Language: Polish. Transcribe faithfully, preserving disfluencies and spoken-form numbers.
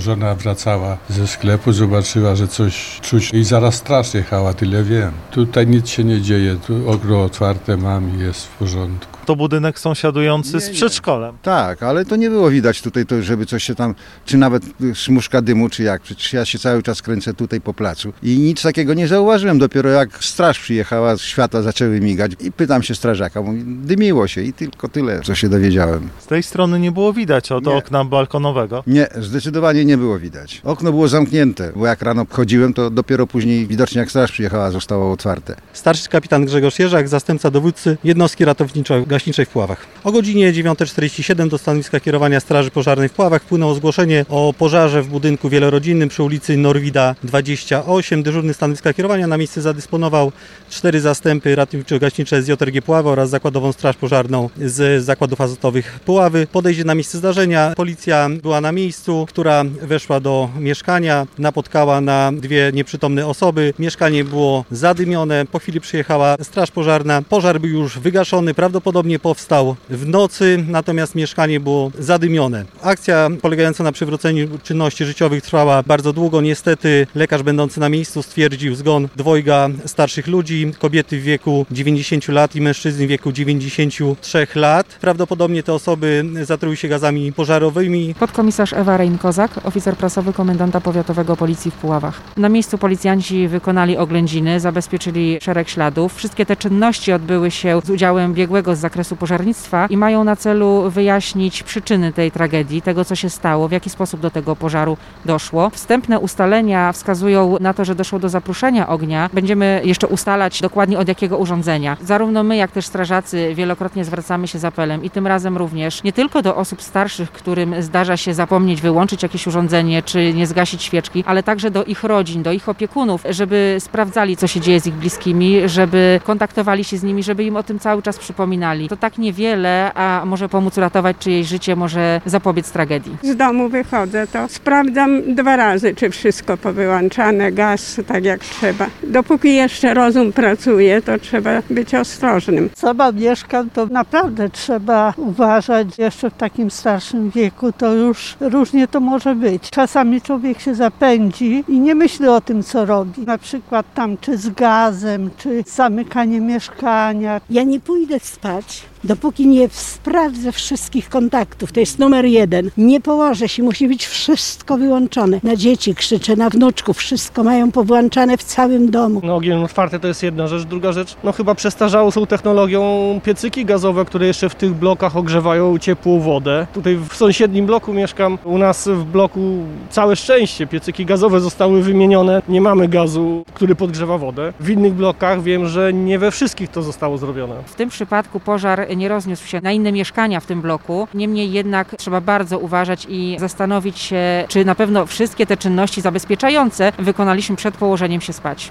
żona wracała ze sklepu, zobaczyła, że coś czuć i zaraz straż jechała, tyle wiem. Tutaj nic się nie dzieje, tu okno otwarte mam i jest w porządku. To budynek sąsiadujący Nie, z nie. przedszkolem. Tak, ale to nie było widać tutaj, to, żeby coś się tam, czy nawet szmuszka dymu, czy jak. Przecież ja się cały czas kręcę tutaj po placu i nic takiego nie zauważyłem. Dopiero jak straż przyjechała, światła zaczęły migać i pytam się strażaka, mówi, dymiło się i tylko tyle, co się dowiedziałem. Z tej strony nie było widać od Nie. okna balkonowego. Nie, zdecydowanie nie było widać. Okno było zamknięte, bo jak rano chodziłem, to dopiero później widocznie jak straż przyjechała, zostało otwarte. Starszy kapitan Grzegorz Jerzak, zastępca dowódcy jednostki ratowniczo-gaśniczej w Puławach. O godzinie dziewiąta czterdzieści siedem do stanowiska kierowania Straży Pożarnej w Puławach wpłynęło zgłoszenie o pożarze w budynku wielorodzinnym przy ulicy Norwida dwadzieścia osiem. Dyżurny stanowiska kierowania na miejsce zadysponował cztery zastępy ratowniczo-gaśnicze z J R G Puławy oraz Zakładową Straż Pożarną z Zakładów Azotowych Puławy. Podejście na miejsce zdarzenia. Policja była na miejscu, która weszła do mieszkania, napotkała na dwie nieprzytomne osoby. Mieszkanie było zadymione. Po chwili przyjechała Straż Pożarna. Pożar był już wygaszony, prawdopodobnie powstał w nocy, natomiast mieszkanie było zadymione. Akcja polegająca na przywróceniu czynności życiowych trwała bardzo długo. Niestety lekarz będący na miejscu stwierdził zgon dwojga starszych ludzi, kobiety w wieku dziewięćdziesięciu lat i mężczyzny w wieku dziewięćdziesięciu trzech lat. Prawdopodobnie te osoby zatruły się gazami pożarowymi. Podkomisarz Ewa Rein-Kozak, oficer prasowy komendanta powiatowego Policji w Puławach. Na miejscu policjanci wykonali oględziny, zabezpieczyli szereg śladów. Wszystkie te czynności odbyły się z udziałem biegłego z zakresu pożarnictwa i mają na celu wyjaśnić przyczyny tej tragedii, tego co się stało, w jaki sposób do tego pożaru doszło. Wstępne ustalenia wskazują na to, że doszło do zapruszenia ognia. Będziemy jeszcze ustalać dokładnie od jakiego urządzenia. Zarówno my, jak też strażacy wielokrotnie zwracamy się z apelem i tym razem również nie tylko do osób starszych, którym zdarza się zapomnieć wyłączyć jakieś urządzenie czy nie zgasić świeczki, ale także do ich rodzin, do ich opiekunów, żeby sprawdzali, co się dzieje z ich bliskimi, żeby kontaktowali się z nimi, żeby im o tym cały czas przypominali. To tak niewiele, a może pomóc uratować czyjeś życie, może zapobiec tragedii. Z domu wychodzę, to sprawdzam dwa razy, czy wszystko powyłączane, gaz tak jak trzeba. Dopóki jeszcze rozum pracuje, to trzeba być ostrożnym. Sama mieszkam, to naprawdę trzeba uważać. Jeszcze w takim starszym wieku to już różnie to może być. Czasami człowiek się zapędzi i nie myśli o tym, co robi. Na przykład tam czy z gazem, czy zamykanie mieszkania. Ja nie pójdę spać, dopóki nie sprawdzę wszystkich kontaktów. To jest numer jeden. Nie położę się, musi być wszystko wyłączone. Na dzieci krzyczę, na wnuczków, wszystko mają powłączane w całym domu. No, ogień otwarty to jest jedna rzecz. Druga rzecz, no chyba przestarzałą są technologią piecyki gazowe, które jeszcze w tych blokach ogrzewają ciepłą wodę. Tutaj w sąsiednim bloku mieszkam. U nas w bloku całe szczęście piecyki gazowe zostały wymienione. Nie mamy gazu, który podgrzewa wodę. W innych blokach wiem, że nie we wszystkich to zostało zrobione. W tym przypadku pożar nie rozniósł się na inne mieszkania w tym bloku. Niemniej jednak trzeba bardzo uważać i zastanowić się, czy na pewno wszystkie te czynności zabezpieczające wykonaliśmy przed położeniem się spać.